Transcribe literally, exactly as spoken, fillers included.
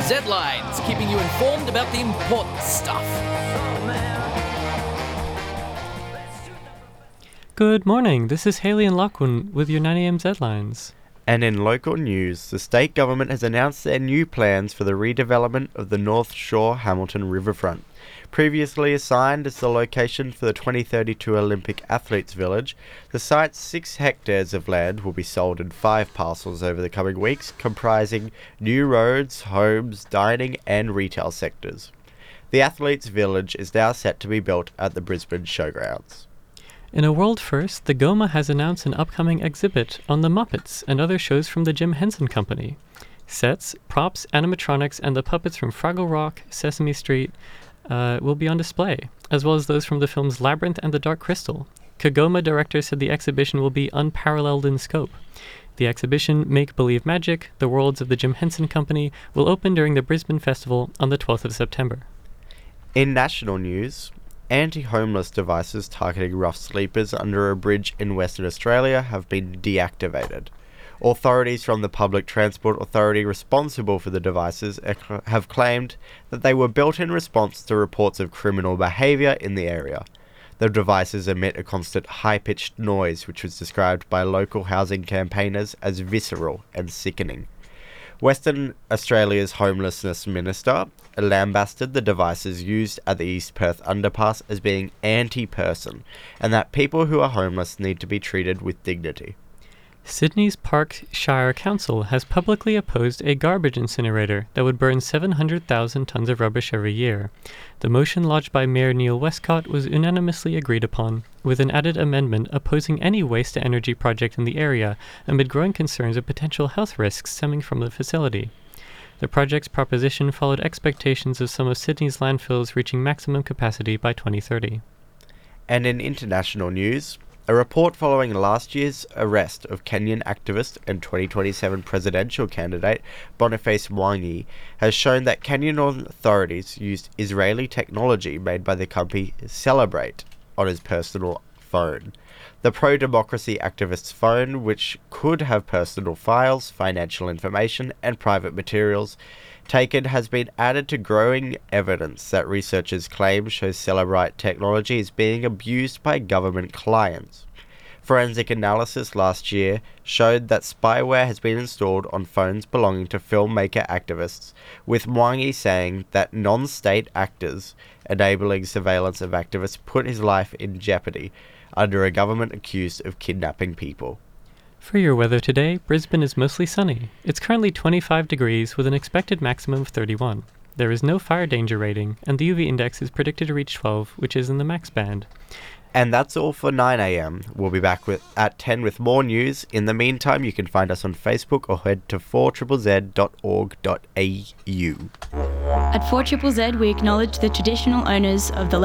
Z-Lines, keeping you informed about the important stuff. Good morning, this is Haley and Lachlan with your nine a.m. Z-Lines. And in local news, the state government has announced their new plans for the redevelopment of the North Shore Hamilton riverfront. Previously assigned as the location for the twenty thirty-two Olympic Athletes Village, the site's six hectares of land will be sold in five parcels over the coming weeks, comprising new roads, homes, dining and retail sectors. The Athletes Village is now set to be built at the Brisbane Showgrounds. In a world first, the GOMA has announced an upcoming exhibit on the Muppets and other shows from the Jim Henson Company. Sets, props, animatronics, and the puppets from Fraggle Rock, Sesame Street uh, will be on display, as well as those from the films Labyrinth and The Dark Crystal. Kagoma director said the exhibition will be unparalleled in scope. The exhibition, Make Believe Magic, The Worlds of the Jim Henson Company, will open during the Brisbane Festival on the twelfth of September. In national news, anti-homeless devices targeting rough sleepers under a bridge in Western Australia have been deactivated. Authorities from the Public Transport Authority responsible for the devices have claimed that they were built in response to reports of criminal behaviour in the area. The devices emit a constant high-pitched noise which was described by local housing campaigners as visceral and sickening. Western Australia's Homelessness Minister lambasted the devices used at the East Perth underpass as being anti-person, and that people who are homeless need to be treated with dignity. Sydney's Park Shire Council has publicly opposed a garbage incinerator that would burn seven hundred thousand tonnes of rubbish every year. The motion lodged by Mayor Neil Westcott was unanimously agreed upon, with an added amendment opposing any waste-to-energy project in the area amid growing concerns of potential health risks stemming from the facility. The project's proposition followed expectations of some of Sydney's landfills reaching maximum capacity by twenty thirty. And in international news, a report following last year's arrest of Kenyan activist and twenty twenty-seven presidential candidate Boniface Mwangi has shown that Kenyan authorities used Israeli technology made by the company Celebrate on his personal phone. The pro-democracy activist's phone, which could have personal files, financial information, and private materials taken, has been added to growing evidence that researchers claim shows Celebrite technology is being abused by government clients. Forensic analysis last year showed that spyware has been installed on phones belonging to filmmaker activists, with Mwangi saying that non-state actors enabling surveillance of activists put his life in jeopardy under a government accused of kidnapping people. For your weather today, Brisbane is mostly sunny. It's currently twenty-five degrees with an expected maximum of thirty-one. There is no fire danger rating, and the U V index is predicted to reach twelve, which is in the max band. And that's all for nine a.m. We'll be back with at ten with more news. In the meantime, you can find us on Facebook or head to four z z dot org dot a u. At four Z Z, we acknowledge the traditional owners of the